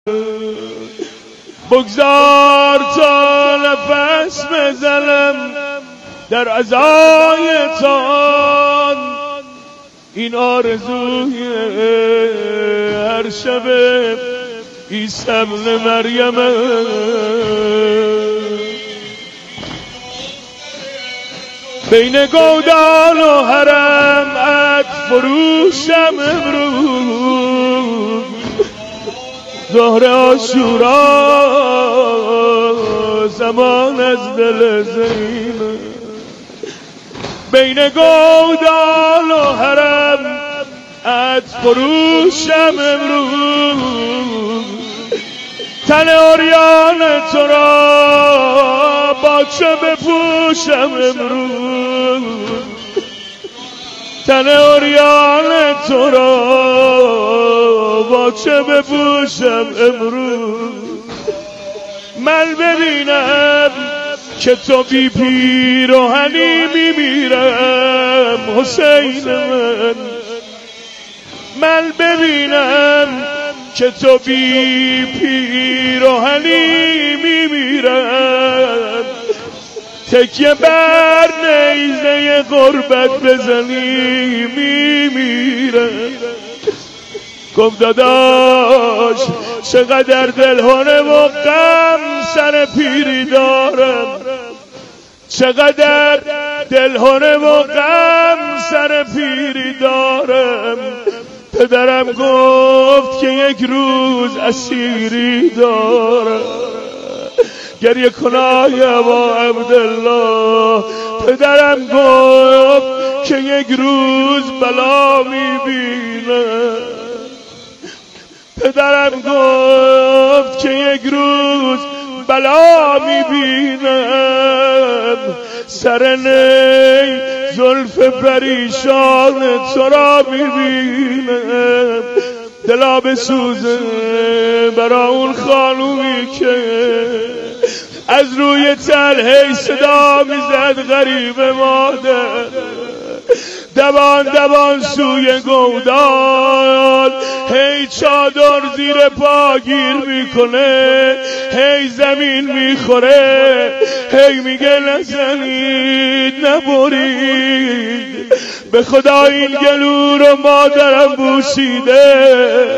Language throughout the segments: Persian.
بگذار تا نفس بزنم در عزایتان، این آرزوی هر شب عیسی ابن مریم. بین گودال و حرم عطر فروشم امروز، ظهر عاشورا زمان از دل زینه. بین گودال و حرم عطر فروشم امروز، تن عریان تو را با چه بپوشم امروز، تن عریان تو را با چه بپوشم امروز. من ببینم که تو بی پیراهنی میمیرم حسین من ببینم که تو بی پیراهنی میمیرم، تکیه بر نیزه غربت بزنی میمیرم. گفت داداش چقدر دلهونه و غم سر پیری دارم، چقدر دلهونه و غم سر پیری دارم. پدرم گفت که یک روز اسیری دارم، گریه کنای ابا عبدالله. پدرم گفت که یک روز بلا میبینم، پدرم گفت که یک روز بلا میبینم. سر نی زلف پریشان تو را میبینم، دلا بسوزه برا اون خانومی که از روی تل صدا میزد غریب مادر. دوان دوان سوی گودال، هی چادر زیر پا گیر میکنه، هی زمین میخوره، هی میگه نزنید نبرید، به خدا این گلو رو مادرم بوسیده.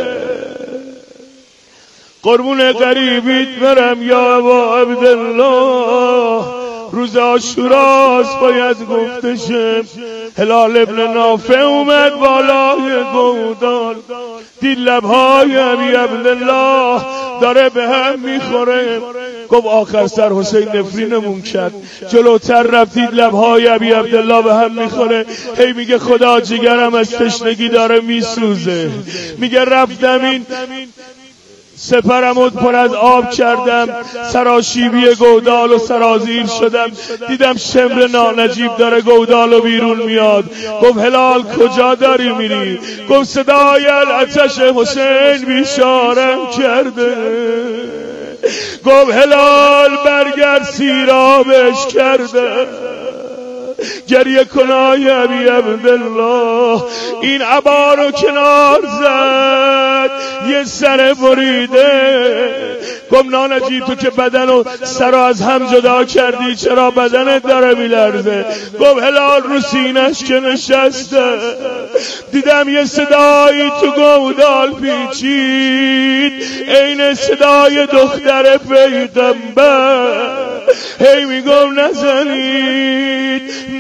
قربون غریبیت برم یا ابا عبدالله، روز عاشوراست باید گفته شه. هلال ابن نافع اومد بالای گودال، دید لبهای ابی عبدالله داره به هم میخوره. گفت آخر سر حسین نفرینمون کرد، جلوتر رفت دید لبهای ابی عبدالله به هم میخوره. هی میگه خدا جگرم از تشنگی داره میسوزه. میگه رفتم این سپرمو پر از آب کردم، سراشیبی گودال و سرازیر شدم، دیدم شمر نانجیب داره گودال و بیرون میاد. گفت هلال کجا داری میری؟ گفت صدای العطش حسین بیشارم کرده. گفت هلال برگرد سیرابش کرده. گریه کنای ابی عبدالله این عبا رو کنار زد، یه سر بریده. گفت نانجیب تو که بدن و سر از هم جدا کردی چرا بدنت داره میلرزه؟ گفت هلال رو سینش که نشسته، دیدم یه صدایی تو گودال پیچید عین صدای دختر پیغمبر. هی میگم نزنید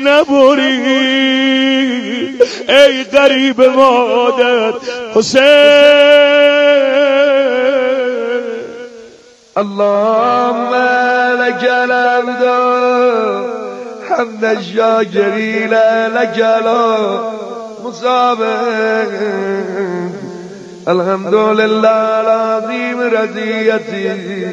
نبرید ای غریب مادر حسین. اللهم لك الحمد حمد الشاكرين لك المصابر. الحمد لله العظيم رضيتي.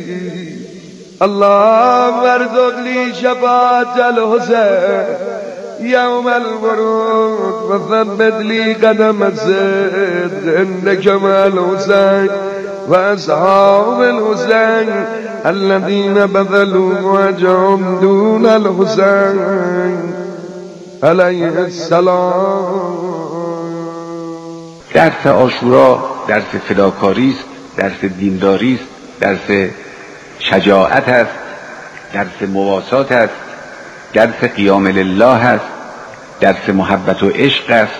اللهم ارزق لي شفاعة الحسين يوم الورود وثبت لي قدم الصدق عندك مع الحسين وأصحاب الحسين الذين بذلوا وجههم دون الحسين عليه السلام. درس عاشورا درس فداکاری است درس دینداری است، درس شجاعت است، درس مواسات است، درس قیام لله است، درس محبت و عشق است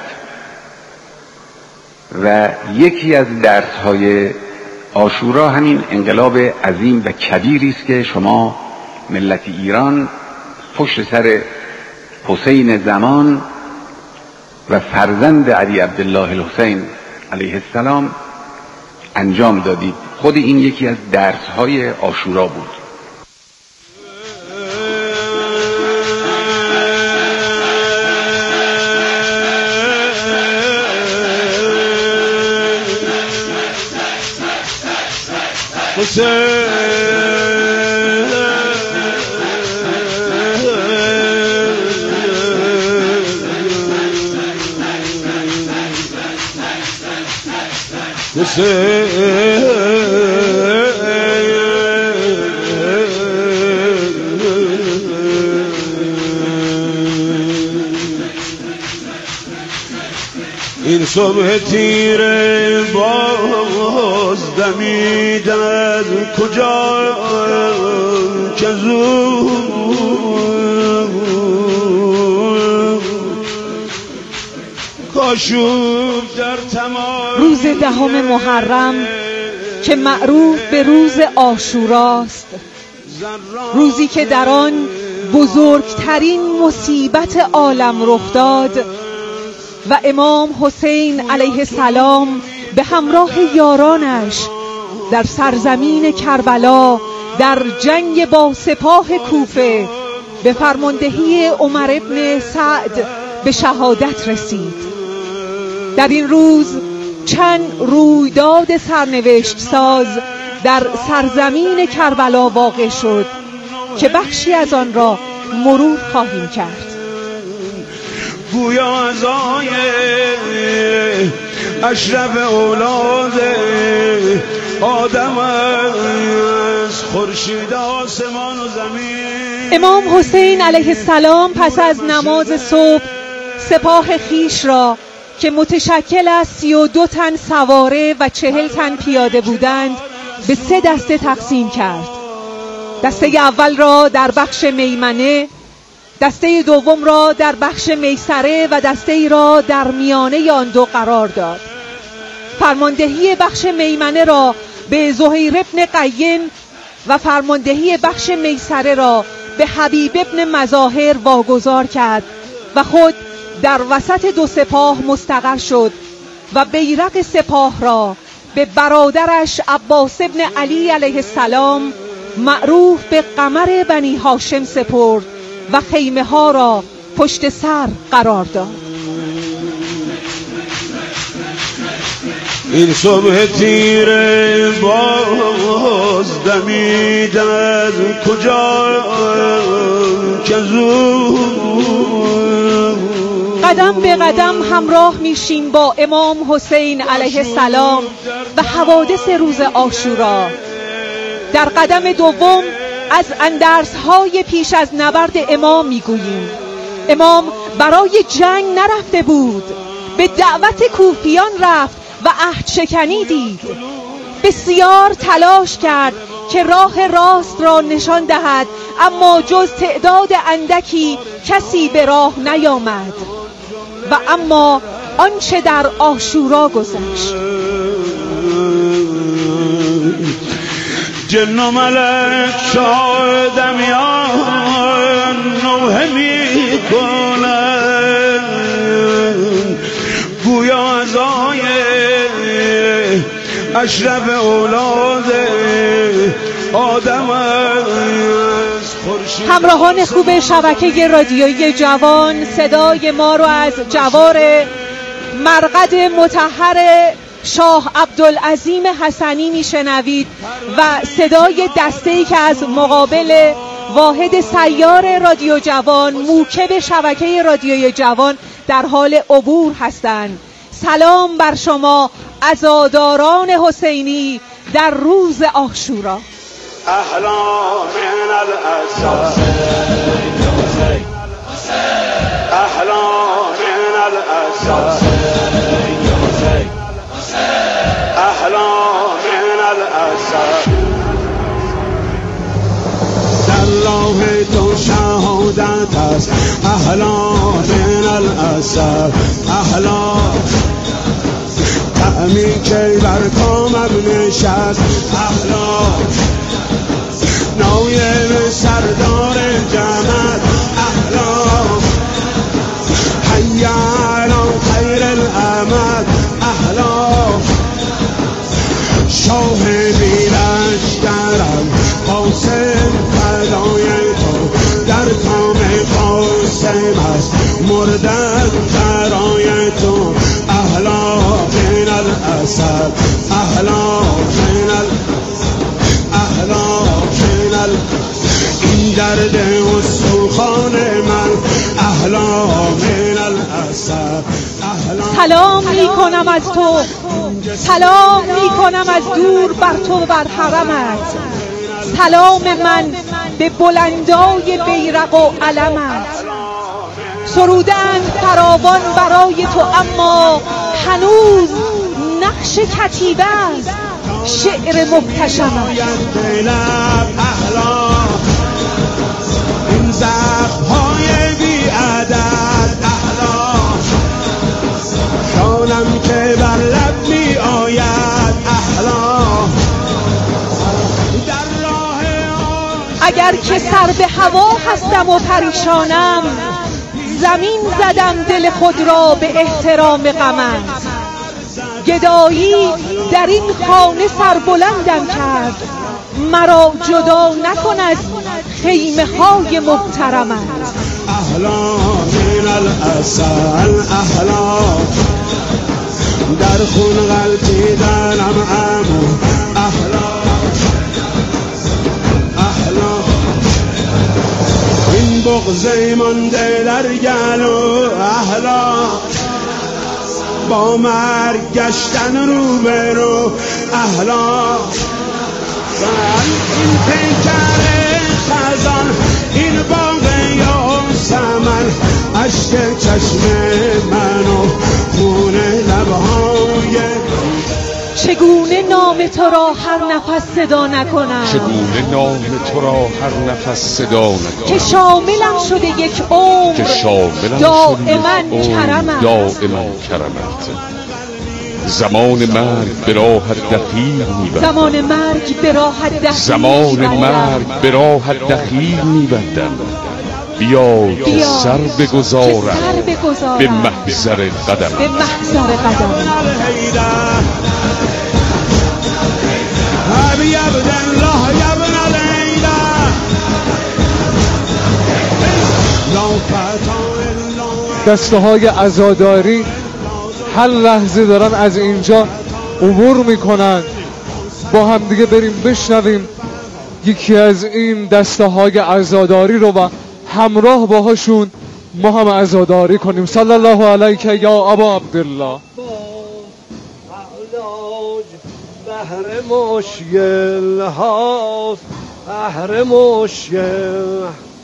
و یکی از درس‌های عاشورا همین انقلاب عظیم و کبیری است که شما ملت ایران پشت سر حسین زمان و فرزند علی عبدالله الحسین علیه السلام انجام دادید. خود این یکی از درس‌های عاشورا بود. این صبح تیره باز دمید از کجا که روز 10 محرم که معروف به روز عاشوراست، روزی که در آن بزرگترین مصیبت عالم رخ داد و امام حسین علیه السلام به همراه یارانش در سرزمین کربلا در جنگ با سپاه کوفه به فرماندهی عمر ابن سعد به شهادت رسید. در این روز چند رویداد سرنوشت ساز در سرزمین کربلا واقع شد که بخشی از آن را مرور خواهیم کرد. گویا ازای اشرف اولاد آدم از خورشید آسمان و زمین. امام حسین علیه السلام پس از نماز صبح سپاه خیش را که متشکل از 32 تن سواره و 40 تن پیاده بودند به 3 دسته تقسیم کرد. دسته اول را در بخش میمنه، دسته دوم را در بخش میسره و دسته ای را در میانه آن دو قرار داد. فرماندهی بخش میمنه را به زهیر ابن قیم و فرماندهی بخش میسره را به حبیب ابن مظاهر واگذار کرد و خود در وسط دو سپاه مستقر شد و بیرق سپاه را به برادرش عباس ابن علی علیه السلام معروف به قمر بنی هاشم سپرد و خیمه ها را پشت سر قرار داد. این صبح تیره باز دمید از کجا که قدم به قدم همراه میشیم با امام حسین علیه السلام و حوادث روز عاشورا. در قدم دوم از اندرس‌های پیش از نبرد امام میگوییم. امام برای جنگ نرفته بود، به دعوت کوفیان رفت و عهد شکنی دید. بسیار تلاش کرد که راه راست را نشان دهد، اما جز تعداد اندکی کسی به راه نیامد. و اما آنچه در عاشورا گذشت، جن و ملک شادمیان نوحه می کنند، گویا ازای اشرف اولاد آدم از خورشید. همراهان خوب شبکه رادیویی جوان، صدای ما رو از جوار مرقد مطهر شاه عبدالعظیم حسنی میشنوید و صدای دسته‌ای که از مقابل واحد سیار رادیو جوان موکب شبکه رادیوی جوان در حال عبور هستند. سلام بر شما عزاداران حسینی در روز عاشورا. اهلا من الاسد، اهلا من الاسد، اهلا من نشست اهلا من الاسد اهلا تعمی که بر کامم نشست اهلا نایب سردار جمعت اهلا حیا علی خیر الامد اهلا شاه بیلشگرم قاسم فدای تو در کام قاسم است مردن برای تو اهلا من الاسد اهلا من اهلا من این درد استخوان من اهلا من الاسد سلام می کنم از تو، سلام می کنم از دور بر تو و بر حرمت. سلام من به بلندای بیرق و علمت. سرودند فراوان برای تو اما هنوز نقش کتیبه است شعر محتشمت. این زخم‌های بی‌عدد اهلا جانم که بر لب می آید اهلا در راه اگر که سر به هوا هستم و پریشانم زمین زدم دل خود را به احترام غمت. گدایی در این خانه سربلندم کرد مرا جدا نکن از خیمه های محترمت. اهلا من الاسد اهلا در خون غلطیدنم امو اهلا اهلا این بغضه مانده در گلو اهلا با مرگ گشتن روبرو اهلا این پیکر خزان این باغ یاسمن عشق چشم منو خون لبهای چگونه نام تو را هر نفس صدا نکنم، چگونه نام تو را هر نفس صدا نکنم که شاملم شده یک عمر دائما کرمت. دائما کرمت. زمان مرگ به راحت دخیل میبندم، زمان مرگ به راحت دخیل زمان مرگ به راحت دخیل میبندم. بیا که سر بگذارم به محضر قدم. دسته های عزاداری هر لحظه دارن از اینجا عبور میکنن. با هم دیگه بریم بشنویم یکی از این دسته های عزاداری رو و همراه باهاشون ما هم عزاداری کنیم. صلی الله علیک یا ابا عبدالله. بهر مشکل هاست بهر مشکل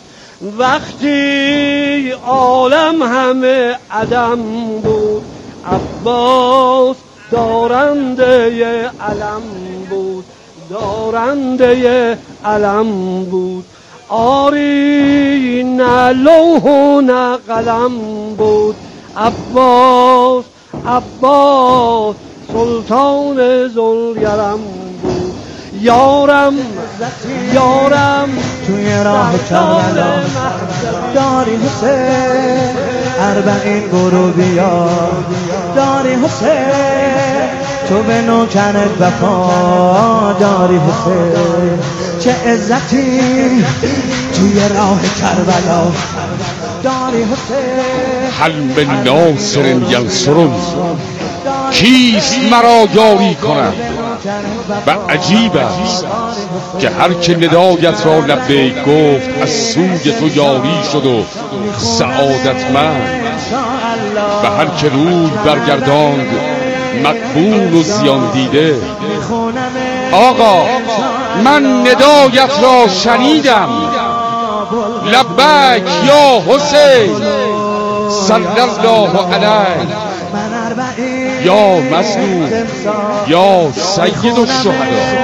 وقتی عالم همه عدم بود عباس دارنده علم بود دارنده علم بود. آری نه لوح و نه قلم بود عباس عباس سلطان ذوالکرم بود. یارم یارم توی راه کربلا داری حسین اربعین برو بیا داری حسین تو به نوکرت وفا داری حسین چه عزتی توی راه کربلا داری حسین. هل من ناصر ینصرن کیست مرا یاری کند. و عجیب است که هر که ندایت را لبیک گفت از سوی تو یاری شد و سعادتمند و هر که روی برگرداند مقبول و زیان دیده. آقا من ندایت را شنیدم لبیک یا حسین صلی الله علیه یا مظلوم یا سید الشهدا.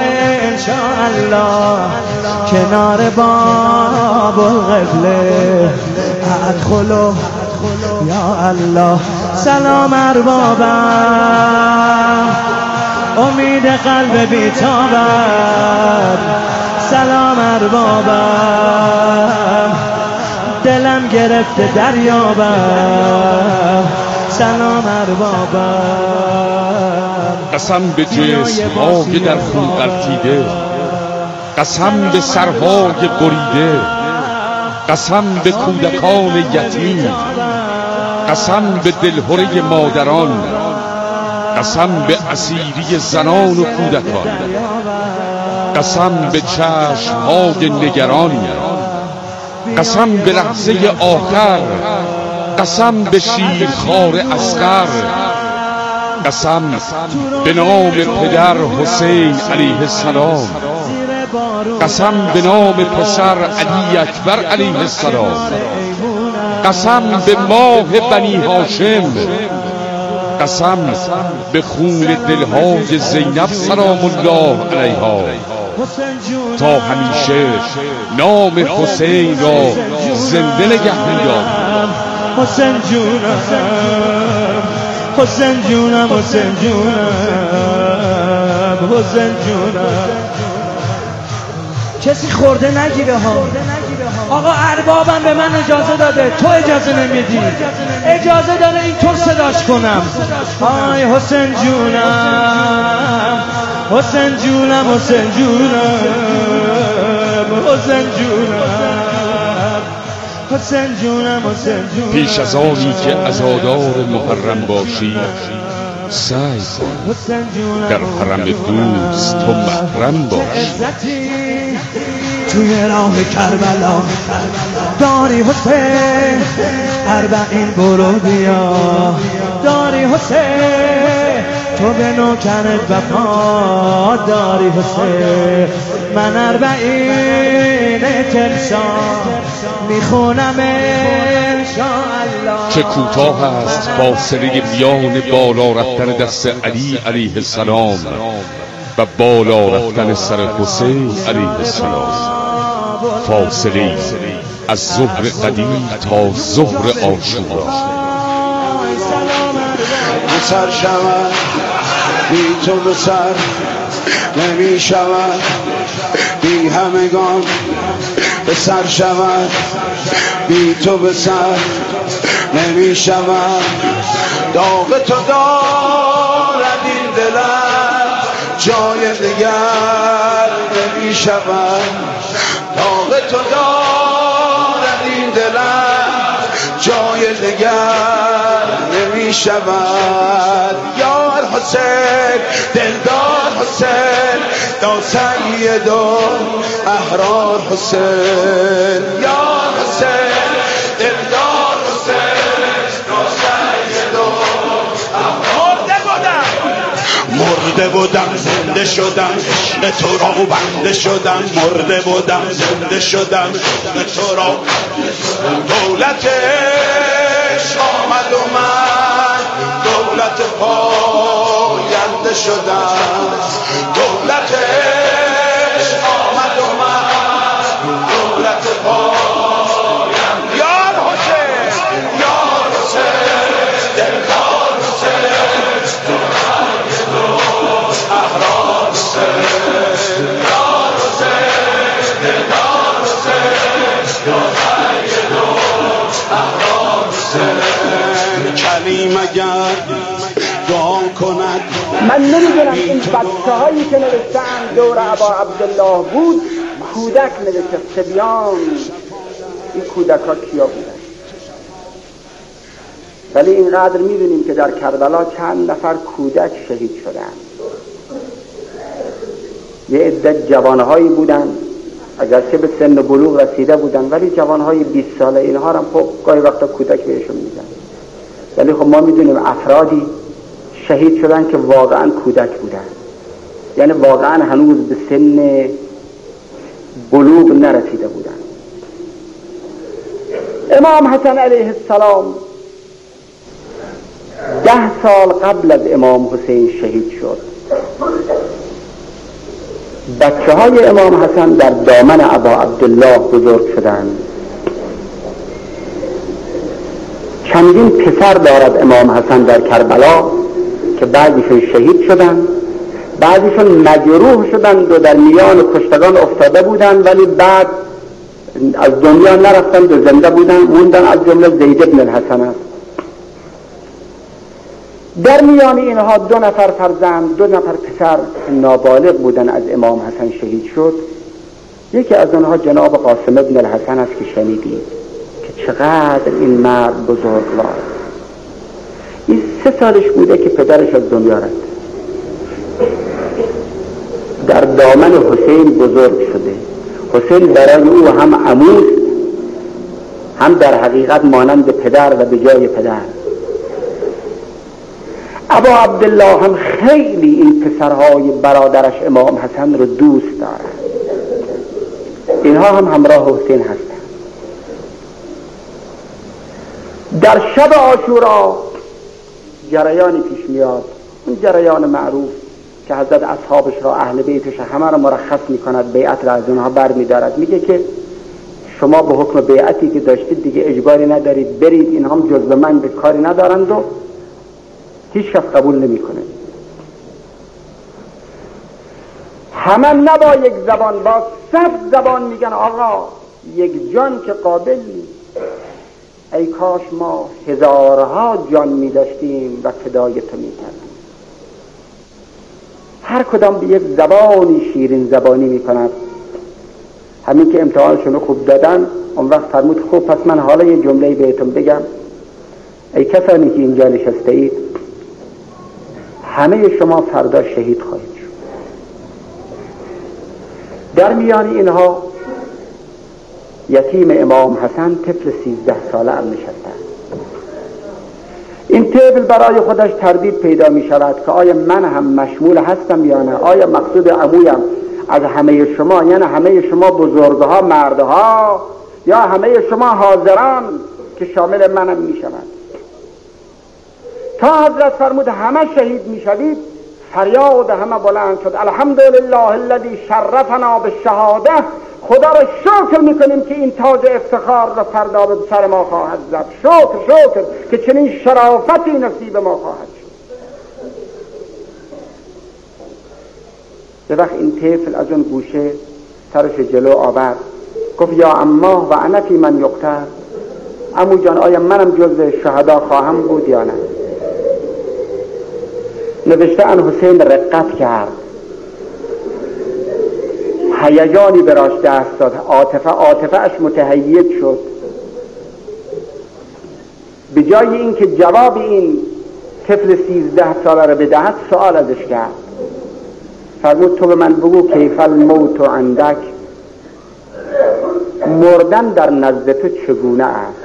انشاءالله کنار باب القبله ادخلو یا الله. سلام اربابم، امید قلب بیتابم. سلام اربابم، دلم گرفته دریابم. سلام اربابم. قسم به جسم‌های در خون غلتیده، قسم به سرهای بریده، قسم به کودکان یتیم، قسم به دلهره مادران، قسم به اسیری زنان و کودکان، قسم به چشم‌های نگران، قسم به لحظه آخر، قسم به شیرخوار اصغر، قسم به نام پدر حسین علیه السلام، قسم به نام پسر علی اکبر علیه السلام، قسم به ماه بنی هاشم، قسم به خون دلهای زینب سلام الله علیها، تا همیشه نام حسین را زنده نگه می‌دارم. حسین جونم، حسین جونم، حسین جونم، حسین جونم. کسی خورده نگیره ها. آقا اربابم به من اجازه داده، تو اجازه نمیدی. اجازه داره اینطور صداش کنم. آی حسین جونم، حسین جونم، حسین جونم، حسین جونم، حسین جونم، حسین جونم. پیش از آنی که عزادار محرم باشی، سعی کن در حرم دوست تو محرم باش. توی راه کربلا داری حسین، اربعین برو بیا. داری حسین، تو به نوکرت وفا داری حسین. من اربعین تلسام میخونم انشاءالله. چه کوتاه است فاصله میان بالا رفتن دست علی علیه السلام و بالا رفتن سر حسین علیه السلام. فاصله از ظهر قدیم تا ظهر عاشورا. سر شود بی تو به سر نمی شود، بی همگان به سر شود، بی تو به سر نمی شود. داغ تو دارد این دلم، جای دیگر نمی شود. داغ تو دارد این دلم، جای دیگر نمی شود. یار حسین، دلدار حسین، دا سید و احرار حسین. یار حسین، دلدار حسین، دا سید و احرار. مرده بودم زنده شدم، عشق تو را بنده شدم. مرده بودم زنده شدم، عشق تو را. دولت عشق آمد و من دولت پاینده شدم. دولت عشق آمد و من دولت پاینده. یار حسین، یار حسین، دلدار حسین، احرار حسین. یار حسین، دلدار حسین، احرار حسین. کلیم اگر دعا کند. من نمیدونم این بچه هایی که نوشتن دور ابا عبدالله بود کودک نوشته، صبیان. این کودک ها کیا بودن؟ ولی اینقدر میدونیم که در کربلا چند نفر کودک شهید شدن. یه عده جوانهایی بودن، اگرچه به سن بلوغ رسیده بودن، ولی جوانهای 20 ساله اینها هم خب گاهی وقتا کودک بهشون میدن. ولی خب ما میدونیم افرادی شهید شدن که واقعا کودک بودن، یعنی واقعا هنوز به سن بلوغ نرسیده بودن. امام حسن علیه السلام 10 سال قبل از امام حسین شهید شد. بچه های امام حسن در دامن ابا عبدالله بزرگ شدند. چندین پسر دارد امام حسن در کربلا که بعضیشون شهید شدن، بعضیشون مجروح شدند و در میان کشتگان افتاده بودند، ولی بعد از دنیا نرفتند و زنده موندن. از جمله زید بن الحسن است. در میان اینها 2 نفر فرزند، 2 نفر پسر نابالغ بودن از امام حسن شهید شد. یکی از آنها جناب قاسم بن الحسن است که شنیدید که چقدر این مرد بزرگوار. این 3 سالش بوده که پدرش از دنیا رفت. در دامن حسین بزرگ شده. حسین برای او هم عموست، هم در حقیقت مانند پدر و به جای پدر. ابا عبدالله هم خیلی این پسرهای برادرش امام حسن رو دوست دارد. اینها هم همراه حسین هستند. در شب عاشورا جریانی پیش میاد، اون جریان معروف که حضرت اصحابش را، اهل بیتش همه را مرخص میکند، بیعت را از اونها بر میدارد. میگه که شما به حکم بیعتی که داشتید دیگه اجباری ندارید، برید، این هم جزو من به کاری ندارند و هیچ کس قبول نمیکنه. همه نه با یک زبان، با 100 زبان میگن آقا یک جان که قابل نیست، ای کاش ما هزارها جان میداشتیم و فدای تو میکردیم. هر کدام به یک زبانی شیرین زبانی میکند. همین که امتحانشون خوب دادن، اون وقت فرمود خوب پس من حالا یه جمله بهتون بگم. ای کسانی که اینجا نشسته اید، همه شما فردا شهید خواهید شد. در میان اینها یتیم امام حسن طفل 13 ساله هم نشسته. این طفل برای خودش تردید پیدا می شود که آیا من هم مشمول هستم یا نه؟ آیا مقصود عمویم از همه شما، یعنی همه شما بزرگها، مردها، یا همه شما حاضران که شامل منم می شود؟ تا حضرت فرمود همه شهید می شوید، فریاد همه بلند شد الحمدلله الذی شرفنا بالشهاده. خدا را شکر میکنیم که این تاج افتخار را فردا به سر ما خواهد زد. شکر که چنین شرافتی نصیب ما خواهد شد. به وقت این طفل از اون گوشه سرش جلو آورد، گفت یا اما و انا فی من یقتل. عمو جان آیا منم جزو شهدا خواهم بود یا نه؟ نوشته ان حسین رقت کرد، هیجانی براش دست داد، عاطفه اش متهیج شد. به جای اینکه جواب این طفل 13 ساله را بدهد، سوال ازش کرد. فرمود تو به من بگو کیف الموت عندک، مردن در نزد تو چگونه است؟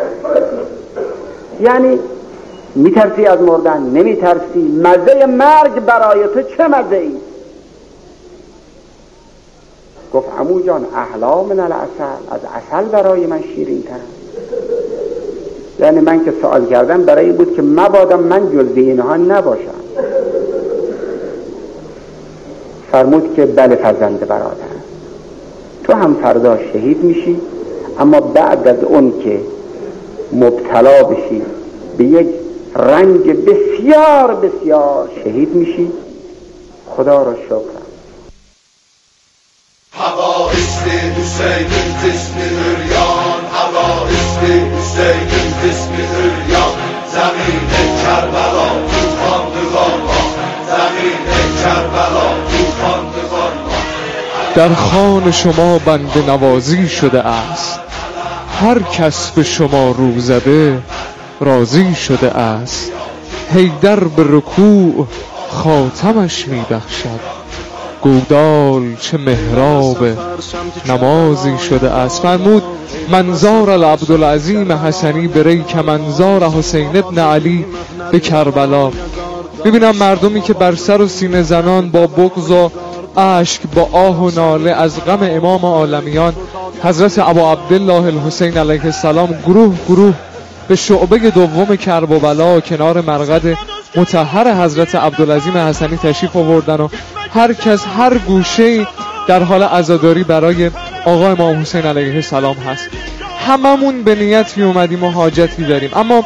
یعنی میترسی از مردن؟ نمیترسی؟ مزه مرگ برای تو چه مزه ای؟ گفت عمو جان احلا من العسل، از عسل برای من شیرین تر. یعنی من که سوال کردم برای این بود که مبادا من جز اینها نباشم. فرمود که بله فرزند برادر، تو هم فردا شهید میشی، اما بعد از اون که مبتلا بشی به یک رنج بسیار بسیار شهید میشی. خدا را شکر. حوادث حسین جسم عریان، حوادث حسین جسم عریان، زمین کربلا طوفان ها، زمین کربلا طوفان ها. در خوان شما بنده نوازی شده است، هر کس به شما رو زده راضی شده است. حیدر به رکوع خاتمش می بخشد، گودال چه محراب نمازی شده است. فرمود منظار العبدالعظیم حسنی بری که منظار حسین ابن علی به کربلا. میبینم مردمی که بر سر و سینه زنان با بغض و اشک، با آه و ناله از غم امام عالمیان حضرت ابا عبدالله الحسین علیه السلام گروه به شعبه دوم کرب و بلا کنار مرقد مطهر حضرت عبدالعظیم حسنی تشریف آوردن و هر کس هر گوشه در حال عزاداری برای آقا امام حسین علیه السلام هست. هممون به نیتی اومدیم و حاجتی داریم، اما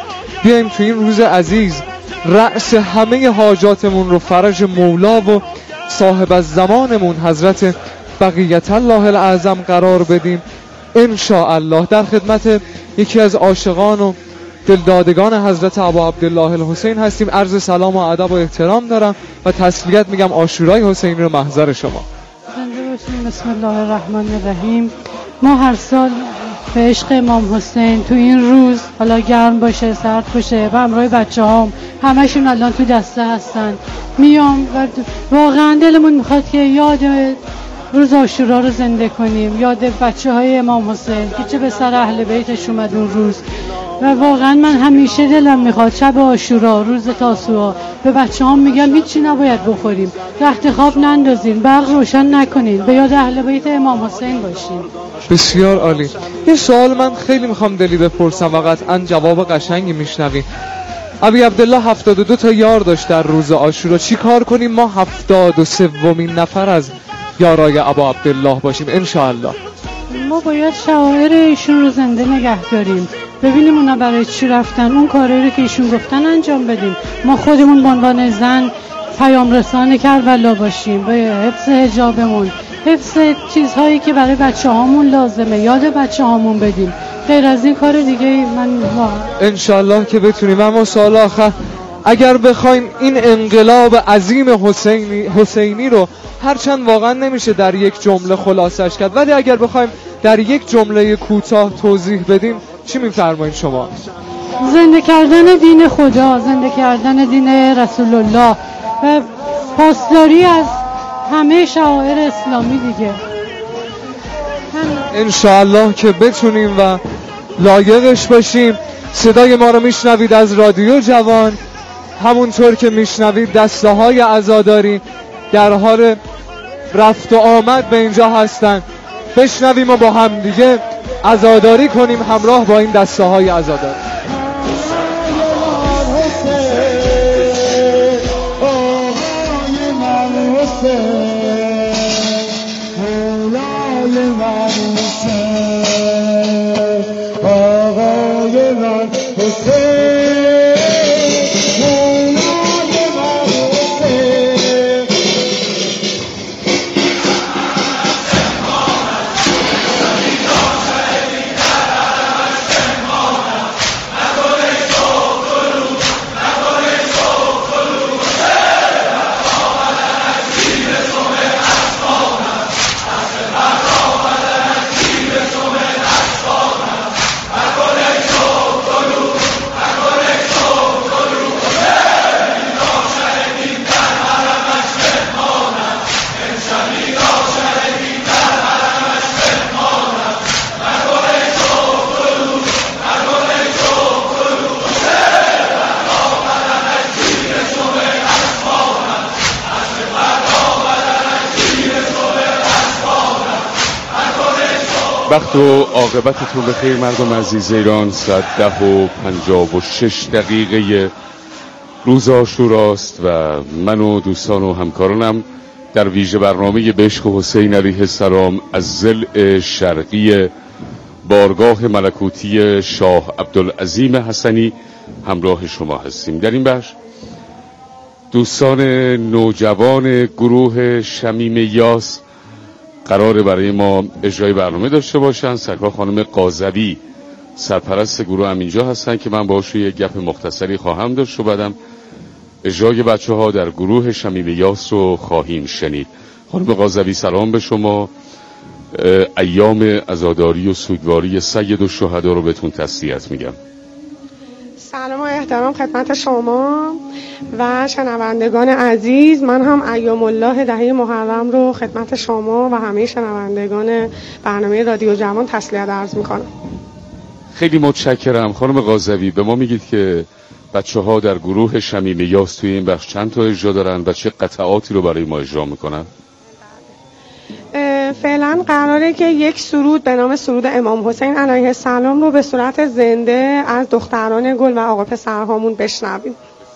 بیایم تو این روز عزیز رأس همه حاجاتمون رو فرج مولا و صاحب الزمانمون حضرت بقیت الله الاعظم قرار بدیم ان شاء الله. در خدمت یکی از عاشقان و دلدادگان حضرت ابا عبدالله الحسین هستیم. عرض سلام و ادب و احترام دارم و تسلیت میگم عاشورای حسینی رو محضر شما. زنده باشیم. بسم الله الرحمن الرحیم. ما هر سال به عشق امام حسین تو این روز، حالا گرم باشه سرد باشه، و همراه بچه‌هام همشون الان تو دسته هستن، میام و واقعا دلمون میخواد که یاد روز عاشورا رو زنده کنیم، یاد بچه‌های امام حسین که چه به سر اهل بیتش اومد اون روز. و واقعا من همیشه دلم میخواد شب عاشورا، روز تاسوعا، به بچه‌هام میگم هیچی نباید بخوریم، رخت خواب نندازین، برق روشن نکنین، به یاد اهل بیت امام حسین باشین. بسیار عالی. یه سوال من خیلی میخوام دلی بپرسم و قطعا جواب قشنگی میشنویم. ابی عبدالله 72 تا یار داشت در روز عاشورا، چی کار کنیم ما 73مین نفر از یارای ابا عبدالله باشیم انشاءالله؟ ما باید شعائر ایشون رو زنده نگه داریم، ببینیم اونا برای چی رفتن، اون کاری رو که ایشون گفتن انجام بدیم. ما خودمون به عنوان زن پیام رسان کربلا باشیم، به حفظ حجابمون، حفظ چیزهایی که برای بچه‌هامون لازمه، یاد بچه‌هامون بدیم. غیر از این کار دیگه من انشالله که بتونیم. اما سوال آخر، اگر بخوایم این انقلاب عظیم حسینی رو، هرچند واقعا نمیشه در یک جمله خلاصش کرد، ولی اگر بخوایم در یک جمله کوتاه توضیح بدیم چی میفرمایید شما؟ زنده کردن دین خدا، زنده کردن دین رسول الله و پاسداری از همه شعائر اسلامی دیگه. انشاءالله که بتونیم و لایقش باشیم. صدای ما رو میشنوید از رادیو جوان، همونطور که میشنوید دسته های عزاداری در حال رفت و آمد به اینجا هستن. بشنویم و با هم دیگه عزاداری کنیم همراه با این دسته های عزاداری. وقت و عاقبتتون بخیر مردم عزیز ایران. ساعت 10:56 روز عاشوراست و من و دوستان و همکارانم در ویژه برنامه به عشق حسین علیه السلام از ضلع شرقی بارگاه ملکوتی شاه عبدالعظیم حسنی همراه شما هستیم. در این بخش دوستان نوجوان گروه شمیم یاس قراره برای ما اجرای برنامه داشته باشن. سرکار خانم قاضوی سرپرست گروه هم اینجا هستن که من باهاشون یک گپ مختصری خواهم داشت و بعدم اجرای بچه‌ها در گروه شمیم یاس رو خواهیم شنید. خانم قاضوی سلام به شما. ایام عزاداری و سوگواری سید الشهدا رو بهتون تسلیت میگم. سلام و احترام خدمت شما و شنوندگان عزیز. من هم ایام الله دهه محرم رو خدمت شما و همه شنوندگان برنامه رادیو جوان تسلیت عرض میکنم. خیلی متشکرم. خانم قاضوی به ما میگید که بچه‌ها در گروه شمیم یاس توی این بخش چند تا اجرا دارن و چه قطعاتی رو برای ما اجرا میکنن؟ فعلا قراره که یک سرود به نام سرود امام حسین علیه السلام رو به صورت زنده از دختران گل و آقا پسرهامون بشنویم.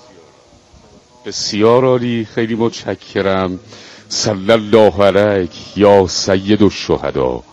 بسیار عالی، خیلی متشکرم. صلی الله علیک یا سید الشهدا.